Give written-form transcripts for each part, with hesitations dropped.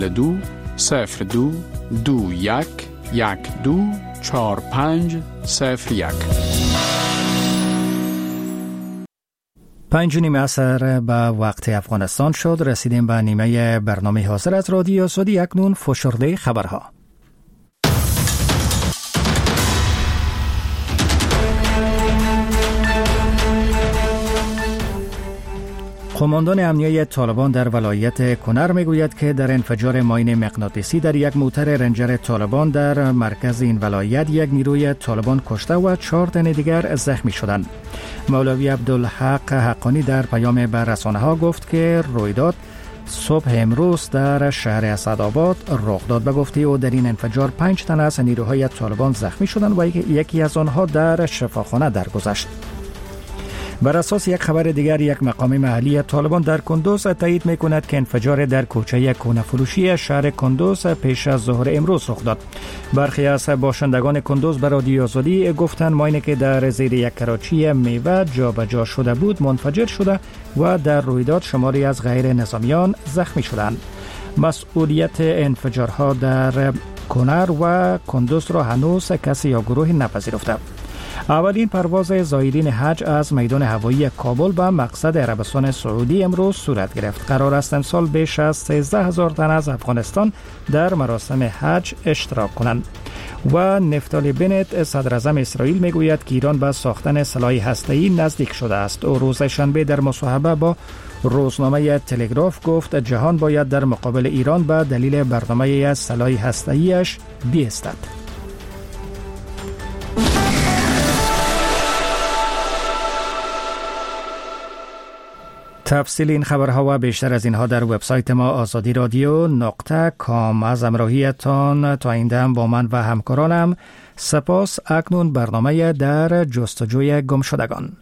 2 02 21 12 45 01. 5:30 عصر به وقت افغانستان شد. رسیدیم به نیمه برنامه حاضر از رادیو آزادی. اکنون فشرده خبرها. قماندان امنیه طالبان در ولایت کنر میگوید که در انفجار ماین مغناطیسی در یک موتر رنجر طالبان در مرکز این ولایت یک نیروی طالبان کشته و 4 تن دیگر زخمی شدند. مولوی عبدالحق حقانی در پیام به رسانه‌ها گفت که رویداد صبح امروز در شهر اسدآباد رخ داد. به گفته او در این انفجار 5 تن از نیروهای طالبان زخمی شدند و یکی از آنها در شفاخانه درگذشت. بر اساس یک خبر دیگر، یک مقام محلی طالبان در کندوز تایید می‌کند که انفجار در کوچه کونه‌فروشی شهر کندوز پیش از ظهر امروز رخ داد. برخی از باشندگان کندوز به رادیو آزادی گفتند ماینی که در زیر یک کراچی میوه جابجا شده بود منفجر شده و در رویداد شماری از غیر نظامیان زخمی شدند. مسئولیت انفجارها در کنر و کندوز را هنوز کسی یا گروهی نپذیرفته. اولین پرواز زائرین حج از میدان هوایی کابل به مقصد عربستان سعودی امروز صورت گرفت. قرار است امسال بیش از 13,000 تن از افغانستان در مراسم حج اشتراک کنند. و نفتالی بنت صدر اعظم اسرائیل میگوید که ایران به ساختن سلاح هسته‌ای نزدیک شده است. او روز شنبه در مصاحبه با روزنامه تلگراف گفت جهان باید در مقابل ایران به دلیل برنامه سلاح هسته‌ایش بایستد. تفصیل این خبرها و بیشتر از اینها در وبسایت ما azadi.radio.com. از همراهیتان تا این دم با من و همکارانم سپاس. اکنون برنامه در جستجوی گمشدگان.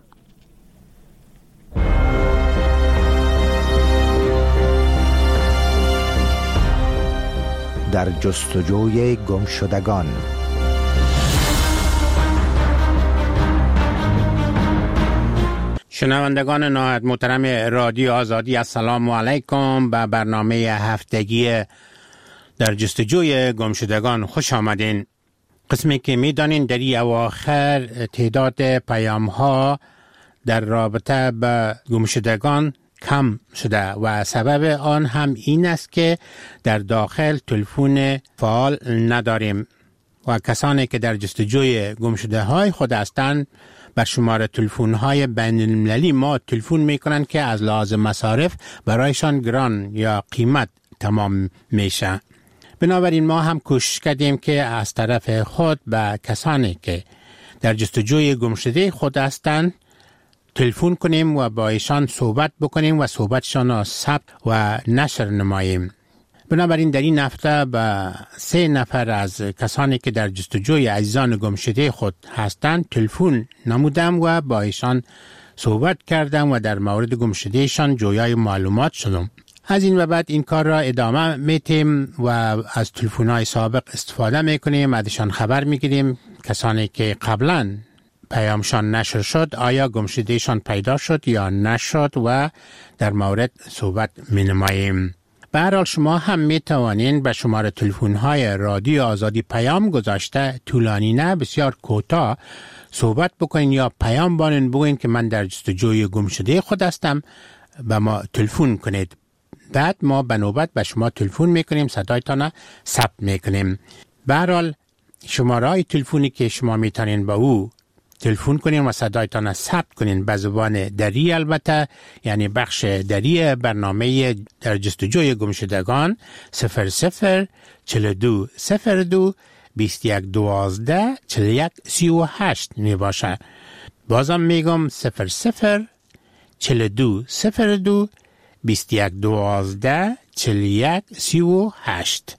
در جستجوی گمشدگان. شنوندگان نهایت محترم رادیو آزادی، السلام علیکم. به برنامه هفتگی در جستجوی گمشدگان خوش آمدین. قسمی که میدانین در این اواخر تعداد پیام ها در رابطه به گمشدگان کم شده و سبب آن هم این است که در داخل تلفن فعال نداریم و کسانی که در جستجوی گمشده های خود هستند بر شماره تلفن های بین المللی ما تلفن میکنند که از لحاظ مصارف برایشان گران یا قیمت تمام میشه. بنابراین ما هم کوشش کردیم که از طرف خود به کسانی که در جستجوی گمشده خود هستند تلفن کنیم و با ایشان صحبت بکنیم و صحبتشان را ثبت و نشر نماییم. بنابراین در این هفته به 3 نفر از کسانی که در جستجوی عزیزان گمشده خود هستند تلفن نمودم و با ایشان صحبت کردم و در مورد گمشدهشان جویای معلومات شدم. از این و بعد این کار را ادامه میتیم و از تلفن‌های سابق استفاده میکنیم، ازشان خبر میگیریم. کسانی که قبلا پیامشان نشر شد آیا گمشدهشان پیدا شد یا نشد و در مورد صحبت مینماییم. به هر حال شما هم می توانین به شماره تلفن‌های رادیو آزادی پیام گذاشته، طولانی نه، بسیار کوتاه صحبت بکنین یا پیام بانین بگوین که من در جستجوی گمشده خود هستم، به ما تلفن کنید. بعد ما به نوبت به شما تلفن میکنیم، صدایتان ثبت میکنیم. به هر حال شماره تلفنی که شما میتونین با او تلفن کنین و صدایتان ثبت کنین به زبان دری، البته یعنی بخش دری برنامه در جستجوی گمشدگان 00 42 02 21 12 41 38 می باشه. بازم میگم 00 42 02 21 12 41 38.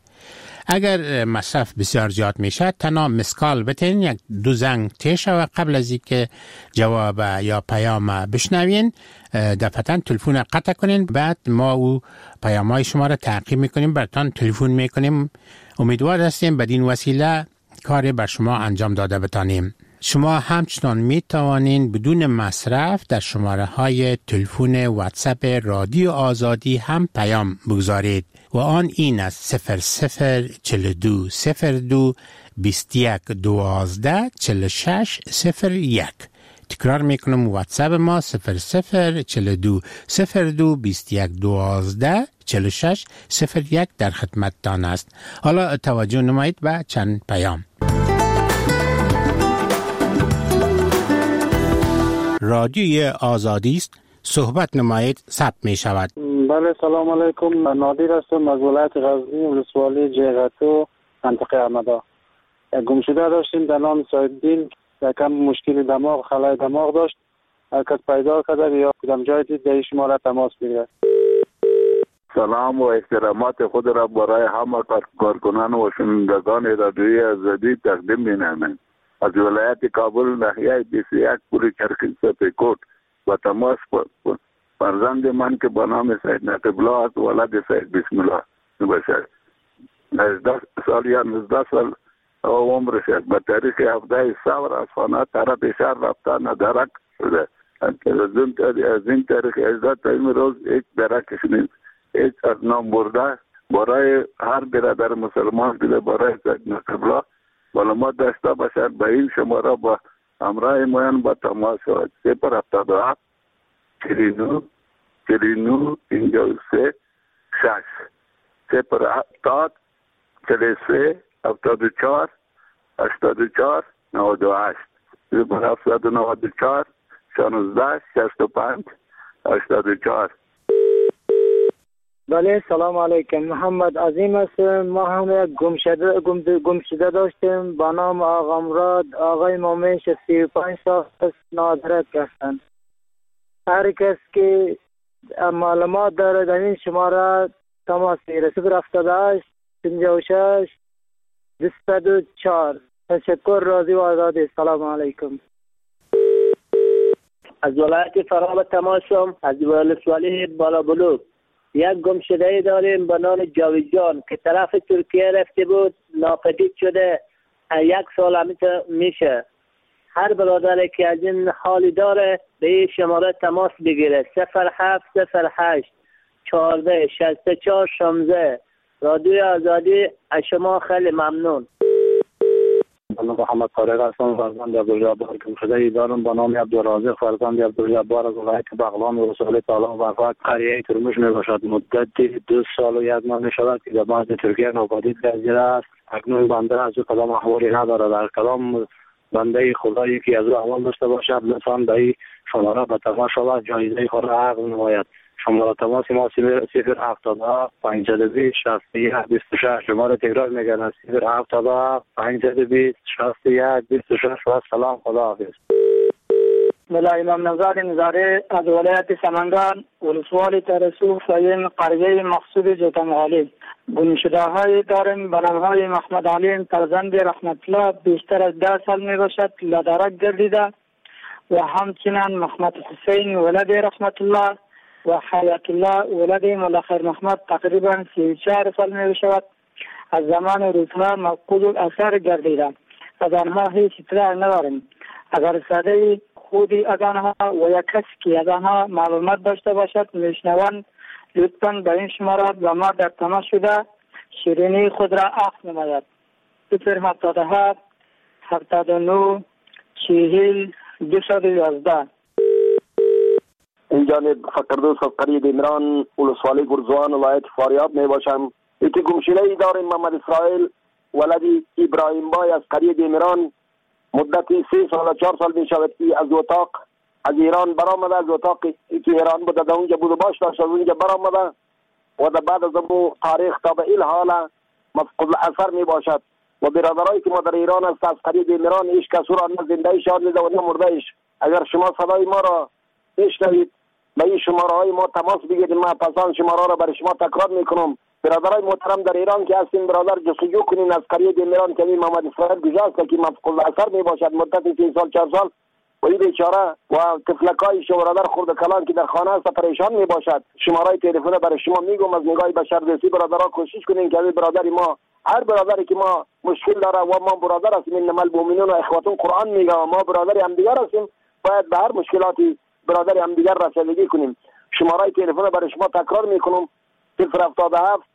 اگر مصرف بسیار زیاد میشه تنها مسکال بتین، یک 2 زنگ تیشه و قبل از اینکه جواب یا پیام بشنوین دفعتاً تلفن قطع کنین. بعد ما او پیامای شما را تعقیب میکنیم، براتون تلفن میکنیم. امیدوار هستیم بدین وسیله کاری بر شما انجام داده بتانیم. شما همچنان می توانین بدون مصرف در شماره های تلفن واتساپ رادیو آزادی هم پیام بگذارید. و آن این است: 0042 02 21 12 46 01. تکرار میکنم واتساپ ما 0042 02 21 12 46 01 در خدمت تان است. حالا توجه نمایید به چند پیام. رادیوی آزادی است، صحبت نمایید، ثبت می شود. بله، سلام علیکم. نادر هستم از ولایت غزنی، ولسوالی جیغتو، منطقه احمدا. گمشده داشتیم در نام سعیدالدین، یکم مشکل دماغ، خلای دماغ داشت. هر کس پیدا کرده یا کدام جای دید در شما را تماس بگیرد. سلام و احترامات خود را برای همه کارکنان و شنوندگان رادیوی آزادی تقدیم می‌نمایم. از ولایت کابل ناحیه 21 پوری چرخی سپیکوٹ و تماس فرزند من که به نام سید نقیب الله است، ولد سید بسم الله باشد. 19 سال یا 19 سال عمر شد. به تاریخ 17 سال از خانه طرف شهر رفته ندرک شده. از این تاریخ 18 تا این روز یک درکش نیست. هیچ از نام برده برای هر برادر مسلمان دیده برای سید نقیب الله معلومات داشته باشد. به این شماره با همراه موین با تماس شود. 077 49 49 53 6 070 43 74 84 98 794 16 65 84. بله، سلام علیکم. محمد عظیم هستم. ما هم یک گمشده داشتیم با نام آقا مراد. آقای مومن 35 سال است، نادرک هستند. هر کس که معلومات داره در این شماره تماس بگیره. 078 56 204. تشکر، راضی و آزادی. سلام علیکم. از ولایت فرام تماسم، از ولسوالی بالا بلوک. یک گمشده داریم به نام جاویدجان که طرف ترکیه رفته بود، ناپدید شده. 1 سال همیشه میشه. هر برادری که از این حالی داره به این شماره تماس بگیره. 0708 14 64 16. رادیوی آزادی از شما خیلی ممنون. من محمد طارق هستم، فرزند عبدالجبار. گمشده دارم به نام عبدالرازق، فرزند عبدالجبار از ولایت بغلان و رسول تعالی و فقط قریه ترمش می باشد. مدت 2 سال و 1 ماه می شود که در بعض ترکیه ناپدید گردیده است. اکنون بنده از او کدام احوالی نداره. در کدام بنده خدایی که از او احوال داشته باشد لطفاً به این شماره به تماس شود، جایزه خود را عقد نماید. شماره تماس ما 070 520 61 26. شماره تکرار میگن 070 520 61 26. و سلام، خداحافظ. ملا امام نزار نزاره از ولایت سمنگان، ولسوالی ترسو، ساین قریه مقصود جوتنغالی. گمشده های داریم به نامهای محمد علیم، فرزند رحمت الله، بیشتر از 10 سال می باشد، لدرک گردیده. و همچنین محمد حسین ولد رحمت الله و حیات الله ولد مولا خیر محمد، تقریبا 34 سال می شود. از زمان روزها مفقود الاثر گردیده. از آنها هیچ اطلاع نداریم. اگر ساده خودی از آنها و یک کسی که از آنها معلومات داشته باشد میشنوند، لطفاً به این شماره با ما در تماس شده شیرینی خود را عقد نماید. 077 79 40 211. این جانب فقردوس از قریه دیمران، ولسوالی گرزوان، ولایت فاریاب می باشم. یکی گمشده ای داریم محمد اسرائیل ولدی ابراهیم بای از قریه دیمران. مدتی 3 سال و 4 سال می شود که از اتاق از ایران برآمده. از اتاقی که ایران بوده در اونجا بود و باش داشت، از اونجا برآمده و در بعد از اون تاریخ تا به این حال مفقود الاثر می باشد. و برادرایی که ما در ایران است از قریه دیمران هیچ کس را نه زنده شاد دیده و نه مرده ایش. اگر شما صدای ما را بشنوید به این شماره های ما تماس بگیرید. ما پسان شماره را برای شما تکرار میکنم. برادرای محترم در ایران که هستین، برادر جستجو کنین از قریه دیمران که محمد اسرائیل گذاشت که مفقود الاثر می باشد مدت 3 سال 4 سال. و این بیچاره و طفلکای شو برادر خرد کلان که در خانه است پریشان می باشد. شماره تلفن برای شما میگم. از نگاه بشردوستی برادرها کوشش کنین که برادر ما، هر برادری که ما مشکل داره و ما برادر هستیم، انما المؤمنون اخوة قرآن میگه و ما برادر هم دیگر هستیم، باید به هر مشکلاتی برادر هم دیگر رسیدگی کنیم. شماره تلفن برای شما تکرار میکنم 077